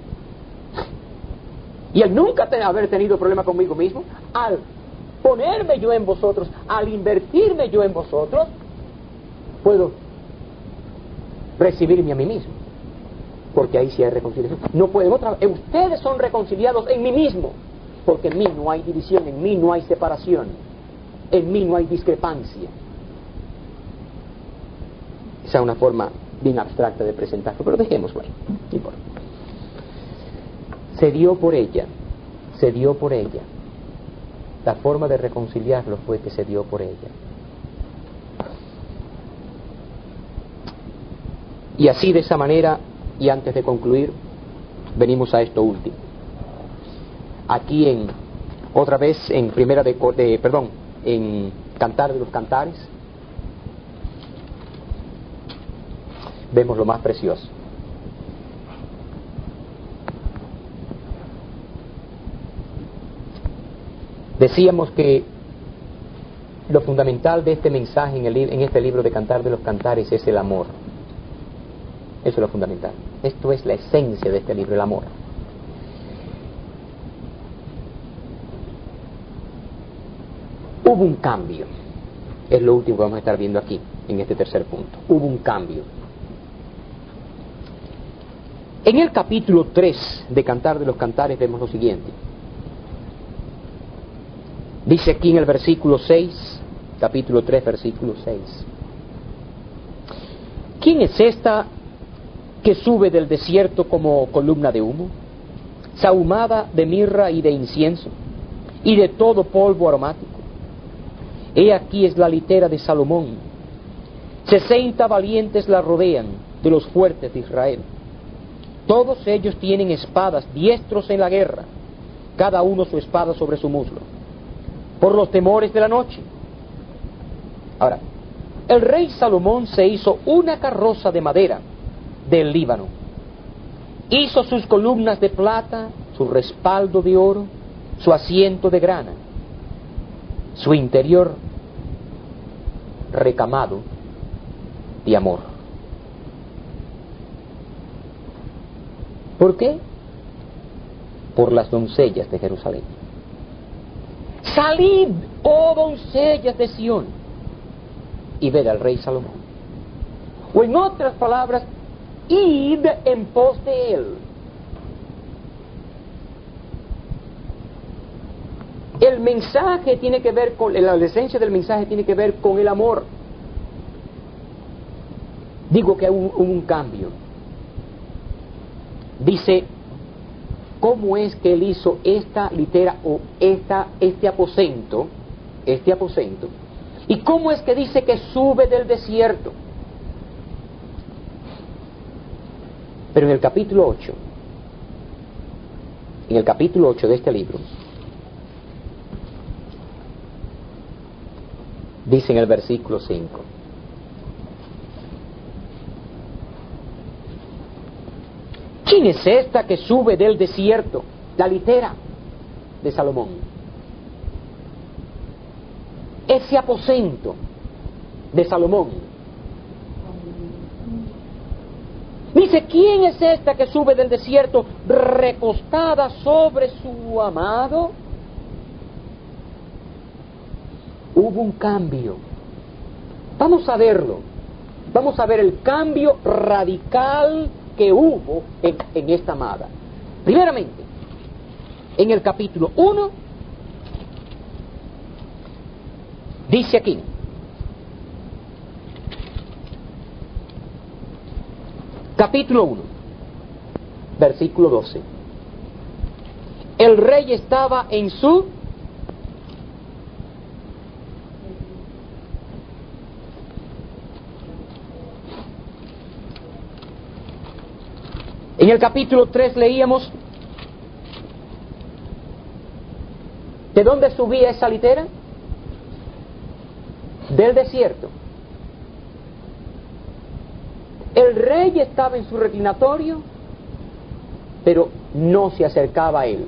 Y al nunca te, haber tenido problema conmigo mismo, al ponerme yo en vosotros, al invertirme yo en vosotros, puedo recibirme a mí mismo. Porque ahí sí hay reconciliación. No pueden otra vez. Ustedes son reconciliados en mí mismo. Porque en mí no hay división, en mí no hay separación, en mí no hay discrepancia. Esa es una forma bien abstracta de presentarlo, pero dejémoslo ahí, no importa. Se dio por ella, se dio por ella. La forma de reconciliarlo fue que se dio por ella. Y así, de esa manera, y antes de concluir, venimos a esto último. Aquí en, otra vez en primera de, de perdón, en Cantar de los Cantares, vemos lo más precioso. Decíamos que lo fundamental de este mensaje en, el, en este libro de Cantar de los Cantares es el amor. Eso es lo fundamental. Esto es la esencia de este libro, el amor. Hubo un cambio. Es lo último que vamos a estar viendo aquí, en este tercer punto. Hubo un cambio. En el capítulo tres de Cantar de los Cantares vemos lo siguiente. Dice aquí en el versículo seis, capítulo tres, versículo seis. ¿Quién es esta que sube del desierto como columna de humo, sahumada de mirra y de incienso, y de todo polvo aromático? He aquí es la litera de Salomón. Sesenta valientes la rodean, de los fuertes de Israel. Todos ellos tienen espadas, diestros en la guerra, cada uno su espada sobre su muslo, por los temores de la noche. Ahora, el rey Salomón se hizo una carroza de madera del Líbano. Hizo sus columnas de plata, su respaldo de oro, su asiento de grana, su interior recamado de amor. ¿Por qué? Por las doncellas de Jerusalén. Salid, oh doncellas de Sión, y ved al rey Salomón. O en otras palabras, id en pos de él. El mensaje tiene que ver con, la esencia del mensaje tiene que ver con el amor. Digo que hubo un, un cambio. Dice, ¿cómo es que él hizo esta litera o esta, este aposento? Este aposento. ¿Y cómo es que dice que sube del desierto? Pero en el capítulo ocho, en el capítulo ocho de este libro, dice en el versículo cinco, ¿quién es esta que sube del desierto? La litera de Salomón. Ese aposento de Salomón. Dice, ¿quién es esta que sube del desierto recostada sobre su amado? Hubo un cambio. Vamos a verlo. Vamos a ver el cambio radical que hubo en, en esta amada. Primeramente, en el capítulo uno, dice aquí, capítulo uno, versículo doce. El rey estaba en su En el capítulo tres leíamos, ¿de dónde subía esa litera? Del desierto. El rey estaba en su reclinatorio, pero no se acercaba a él.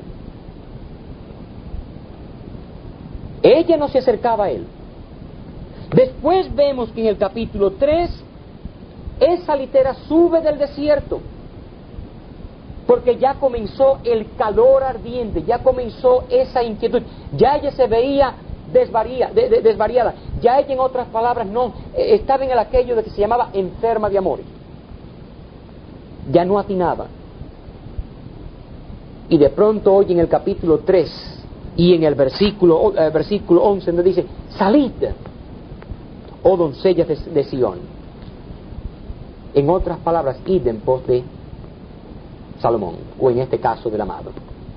Ella no se acercaba a él. Después vemos que en el capítulo tres, esa litera sube del desierto, porque ya comenzó el calor ardiente, ya comenzó esa inquietud, ya ella se veía desvaría, de, de, desvariada, ya ella, en otras palabras, no eh, estaba en el aquello de que se llamaba enferma de amor, ya no atinaba. Y de pronto oye en el capítulo tres y en el versículo, eh, versículo once, donde dice: salid, oh doncellas de, de Sión. En otras palabras, id en pos de Salomón, o en este caso del amado.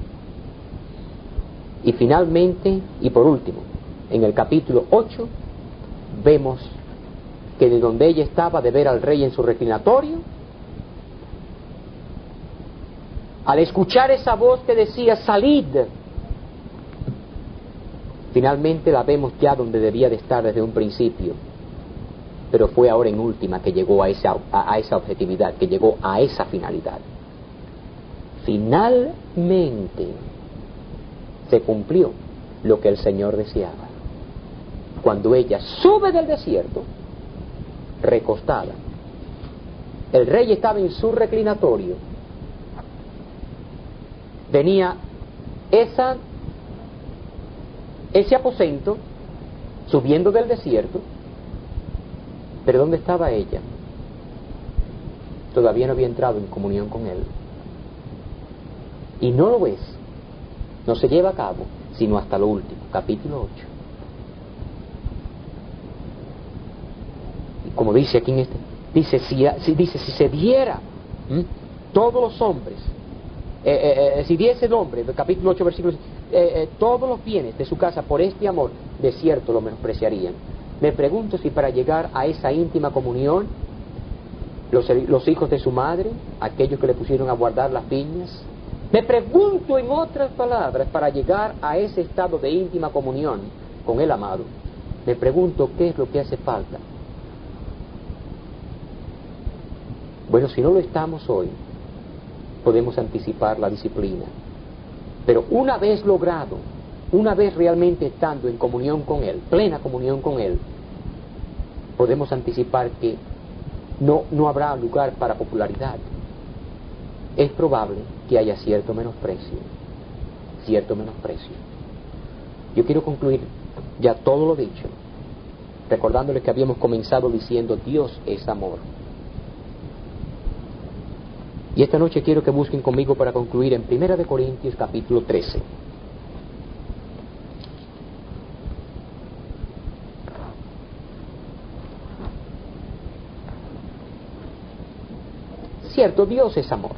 Y finalmente, y por último, en el capítulo ocho, vemos que de donde ella estaba de ver al rey en su reclinatorio, al escuchar esa voz que decía: salid, finalmente la vemos ya donde debía de estar desde un principio, pero fue ahora en última que llegó a esa, a, a esa objetividad, que llegó a esa finalidad. Finalmente se cumplió lo que el Señor deseaba. Cuando ella sube del desierto, recostada, el rey estaba en su reclinatorio, venía esa, ese aposento subiendo del desierto, pero ¿dónde estaba ella? Todavía no había entrado en comunión con él. Y no lo es, no se lleva a cabo, sino hasta lo último, capítulo ocho. Y como dice aquí en este, dice, si, si, dice, si se diera ¿m? todos los hombres, eh, eh, eh, si diese el hombre, capítulo ocho, versículo seis, eh, eh, todos los bienes de su casa por este amor, de cierto lo menospreciarían. Me pregunto si para llegar a esa íntima comunión, los, los hijos de su madre, aquellos que le pusieron a guardar las viñas, me pregunto, en otras palabras, para llegar a ese estado de íntima comunión con el amado, me pregunto qué es lo que hace falta. Bueno, si no lo estamos hoy, podemos anticipar la disciplina. Pero una vez logrado, una vez realmente estando en comunión con Él, plena comunión con Él, podemos anticipar que no, no habrá lugar para popularidad. Es probable que haya cierto menosprecio, cierto menosprecio. Yo quiero concluir ya todo lo dicho, recordándoles que habíamos comenzado diciendo: Dios es amor. Y esta noche quiero que busquen conmigo para concluir en Primera de Corintios capítulo trece. Cierto, Dios es amor.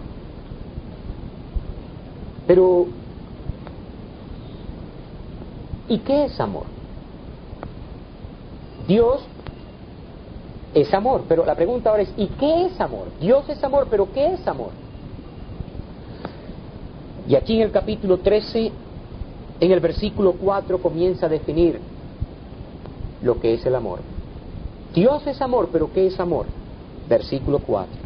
Pero, ¿y qué es amor? Dios es amor, pero la pregunta ahora es: ¿y qué es amor? Dios es amor, pero ¿qué es amor? Y aquí en el capítulo trece, en el versículo cuatro, comienza a definir lo que es el amor. Dios es amor, pero ¿qué es amor? Versículo cuatro.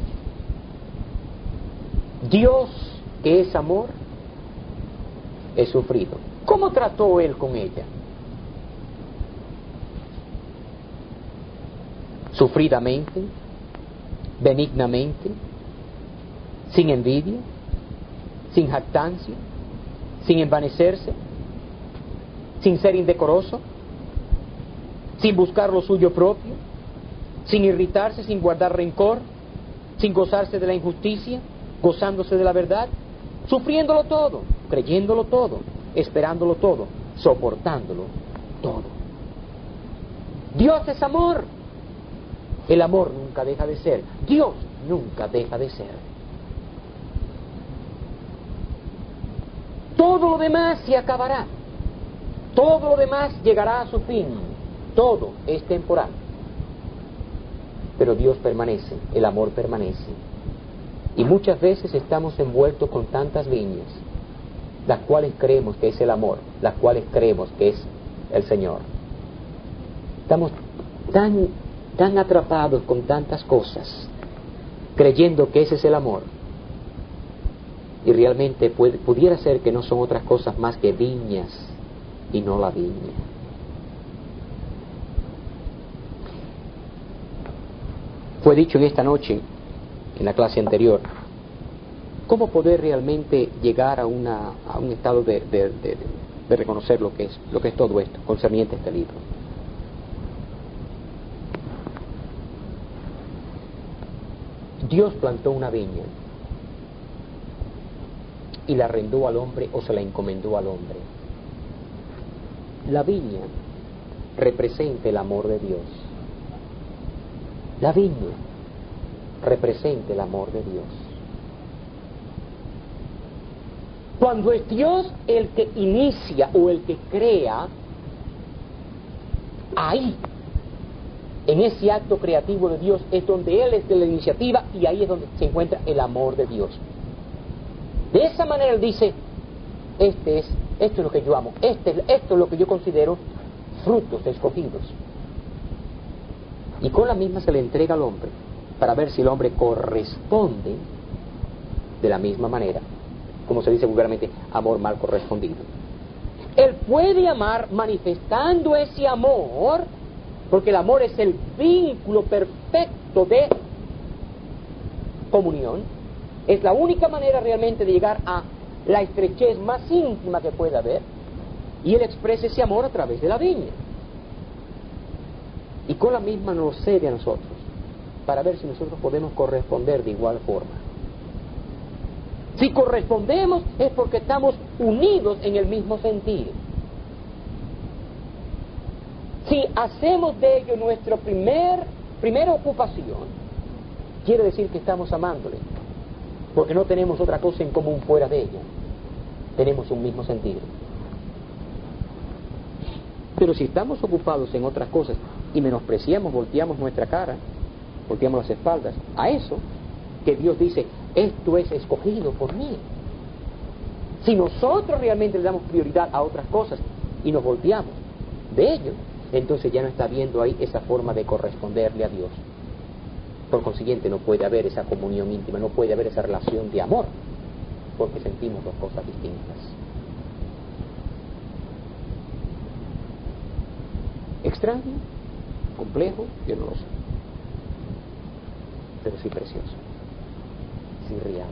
Dios, que es amor, es sufrido. ¿Cómo trató Él con ella? Sufridamente, benignamente, sin envidia, sin jactancia, sin envanecerse, sin ser indecoroso, sin buscar lo suyo propio, sin irritarse, sin guardar rencor, sin gozarse de la injusticia, gozándose de la verdad, sufriéndolo todo, creyéndolo todo, esperándolo todo, soportándolo todo. Dios es amor. El amor nunca deja de ser. Dios nunca deja de ser. Todo lo demás se acabará. Todo lo demás llegará a su fin. Todo es temporal. Pero Dios permanece, el amor permanece. Y muchas veces estamos envueltos con tantas viñas, las cuales creemos que es el amor, las cuales creemos que es el Señor. Estamos tan, tan atrapados con tantas cosas, creyendo que ese es el amor. Y realmente puede, pudiera ser que no son otras cosas más que viñas y no la viña. Fue dicho en esta noche, en la clase anterior, cómo poder realmente llegar a, una, a un estado de, de, de, de reconocer lo que es, lo que es todo esto, concerniente a este libro. Dios plantó una viña y la arrendó al hombre o se la encomendó al hombre. La viña representa el amor de Dios. La viña representa el amor de Dios. Cuando es Dios el que inicia o el que crea, ahí, en ese acto creativo de Dios, es donde Él es de la iniciativa y ahí es donde se encuentra el amor de Dios. De esa manera Él dice, este es, esto es lo que yo amo, este, esto es lo que yo considero frutos escogidos. Y con la misma se le entrega al hombre para ver si el hombre corresponde de la misma manera, como se dice vulgarmente, amor mal correspondido. Él puede amar manifestando ese amor, porque el amor es el vínculo perfecto de comunión. Es la única manera realmente de llegar a la estrechez más íntima que pueda haber. Y Él expresa ese amor a través de la viña. Y con la misma nos cede a nosotros, para ver si nosotros podemos corresponder de igual forma. Si correspondemos es porque estamos unidos en el mismo sentido. Si hacemos de ello nuestra primer, primera ocupación, quiere decir que estamos amándole, porque no tenemos otra cosa en común fuera de ella. Tenemos un mismo sentido. Pero si estamos ocupados en otras cosas y menospreciamos, volteamos nuestra cara, volteamos las espaldas a eso que Dios dice, esto es escogido por mí. Si nosotros realmente le damos prioridad a otras cosas y nos volteamos de ello, entonces ya no está viendo ahí esa forma de corresponderle a Dios. Por consiguiente no puede haber esa comunión íntima, no puede haber esa relación de amor, porque sentimos dos cosas distintas. Extraño, complejo, yo no lo sé, pero sí precioso, sí real.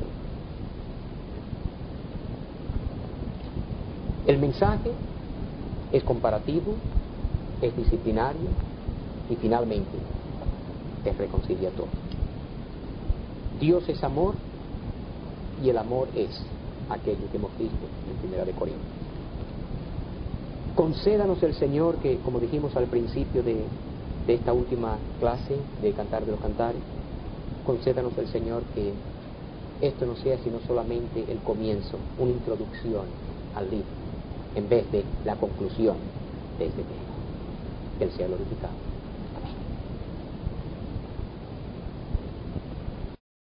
El mensaje es comparativo, es disciplinario y finalmente es reconciliatorio. Dios es amor y el amor es aquello que hemos visto en Primera de Corintios. Concédanos el Señor que, como dijimos al principio de, de esta última clase de Cantar de los Cantares, concédanos el Señor que esto no sea sino solamente el comienzo, una introducción al libro, en vez de la conclusión de este tema. Que Él sea glorificado.